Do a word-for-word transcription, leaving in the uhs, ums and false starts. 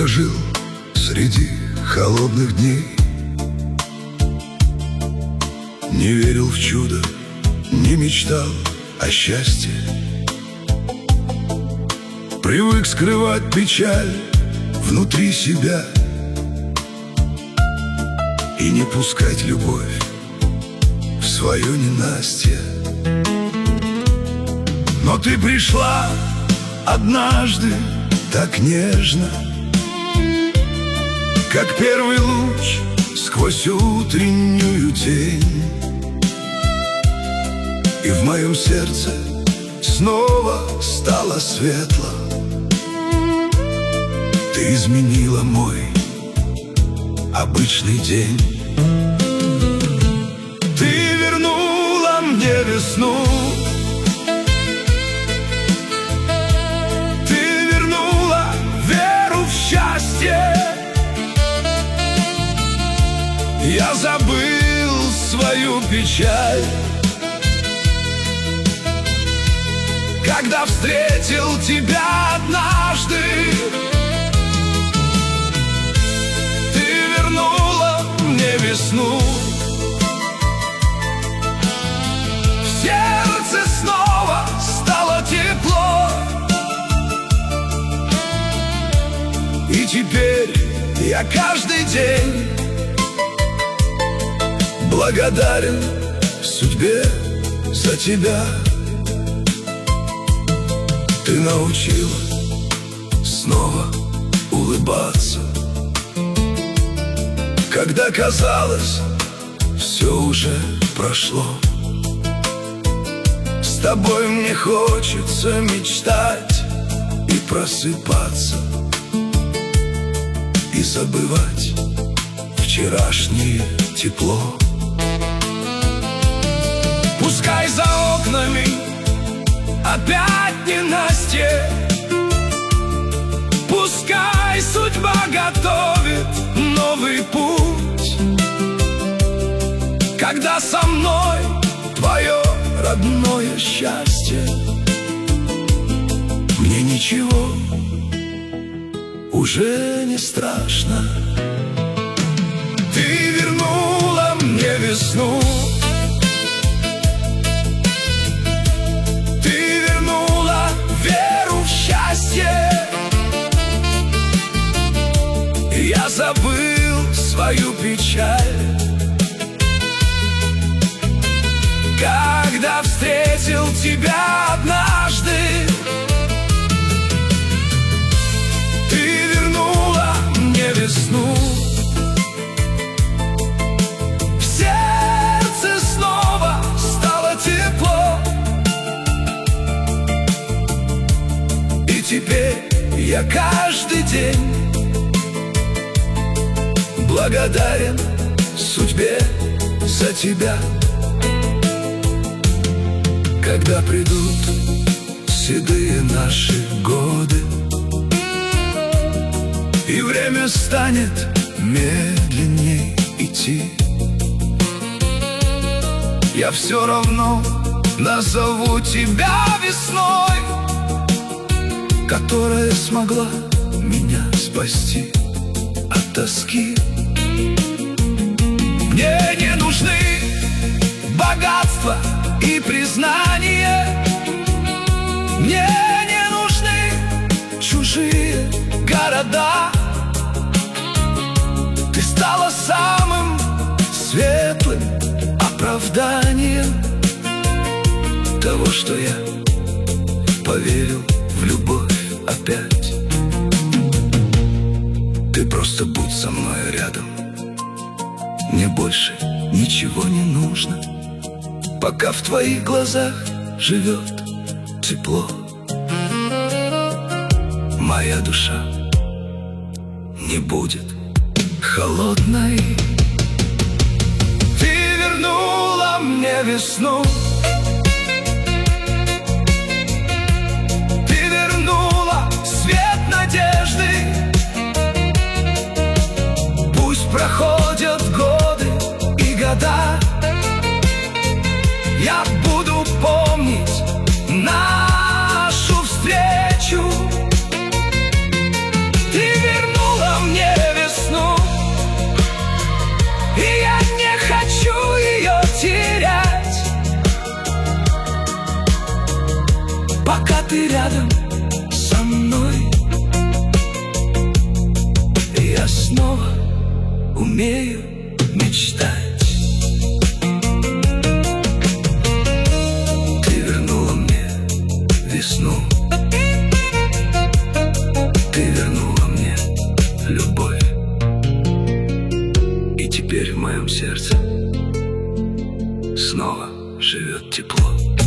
долго жил среди холодных дней, не верил в чудо, не мечтал о счастье. Привык скрывать печаль внутри себя и не пускать любовь в свое ненастье. Но ты пришла однажды так нежно, как первый луч сквозь утреннюю тень, и в моем сердце снова стало светло. Ты изменила мой обычный день. Ты вернула мне весну, ты вернула веру в счастье. Я забыл свою печаль, когда встретил тебя однажды. Ты вернула мне весну, в сердце снова стало тепло. И теперь я каждый день благодарен судьбе за тебя. Ты научила снова улыбаться, когда казалось, все уже прошло. С тобой мне хочется мечтать и просыпаться, и забывать вчерашнее тепло. Пускай за окнами опять ненастье, пускай судьба готовит новый путь, когда со мной твое родное счастье. Мне ничего уже не страшно. Ты вернула мне весну, я забыл свою печаль, когда встретил тебя однажды. Ты вернула мне весну, в сердце снова стало тепло. И теперь я каждый день благодарен судьбе за тебя. Когда придут седые наши годы, и время станет медленней идти, я все равно назову тебя весной, которая смогла меня спасти от тоски. Мне не нужны богатства и признания, мне не нужны чужие города. Ты стала самым светлым оправданием того, что я поверил в любовь опять. Ты просто будь со мной рядом, мне больше ничего не нужно, пока в твоих глазах живет тепло. Моя душа не будет холодной. Ты вернула мне весну, ты вернула свет надежды. Пусть проходят годы и года, я буду помнить нашу встречу. Ты вернула ты рядом со мной, я снова умею мечтать. Ты вернула мне весну, ты вернула мне любовь, и теперь в моем сердце снова живет тепло.